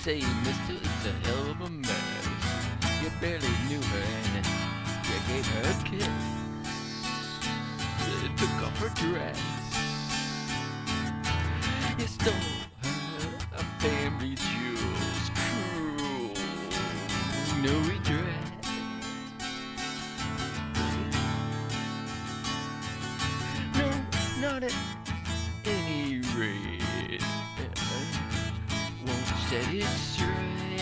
say, mister, it's a hell of a mess. You barely knew her and you gave her a kiss. You took off her dress. You stole her family jewels. Cruel, no regret. No, not at any rate. Won't set it straight.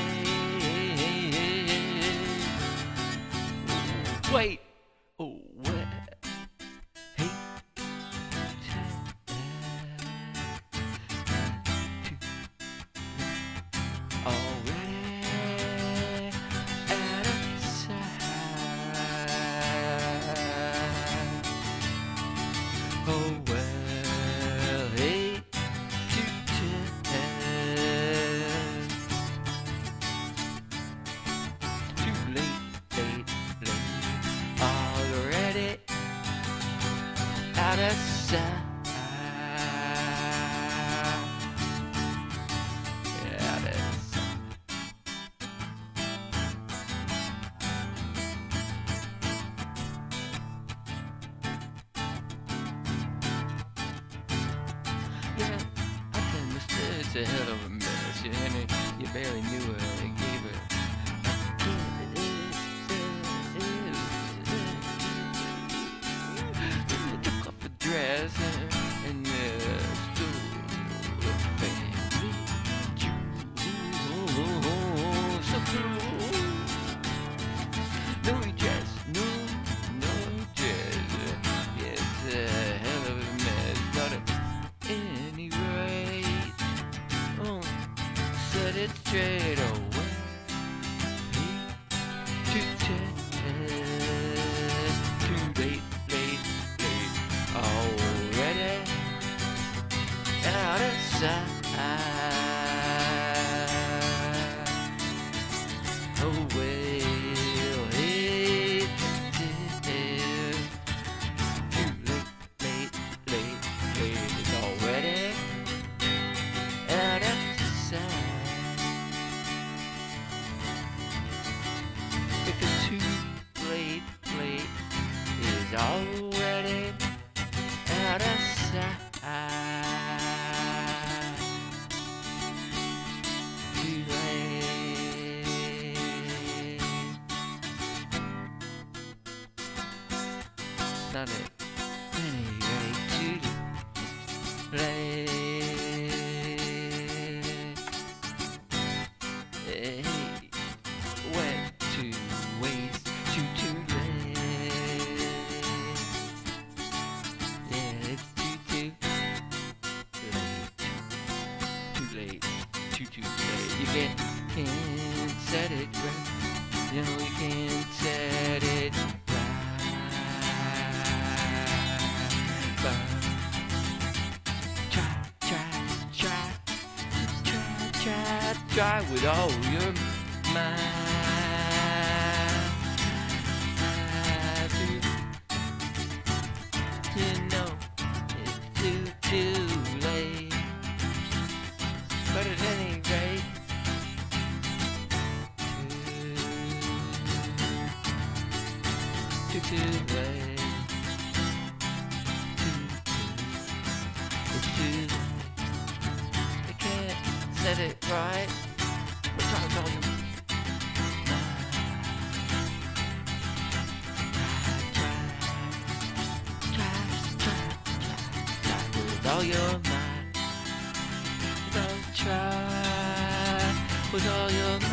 Wait. Oh, well. Hey. Already out of sight. Oh, well. Hey. Too late, late, already out of sight. Out of sight. Yeah, I tell mister, it's a hell of a mess. You barely knew her and gave her. Took off her dress and stole the family jewels. So cruel. No dress, no dress. Yeah, it's a hell of a mess. Not at any rate. Oh, set it straight away. Too late, already out of sight. Oh well, hey, too late, it's already out of sight. Because too late is already out of sight. Too late. Not at any rate, too late. Hey, went to waste, too late. Yeah, it's too late. You can't set it right. No, you can't set it right. But try with all your mind. You know it's too late. But at any rate, too late. It's too late. You can't set it right. We're trying to tell you. Try with all your might. Don't try with all your might.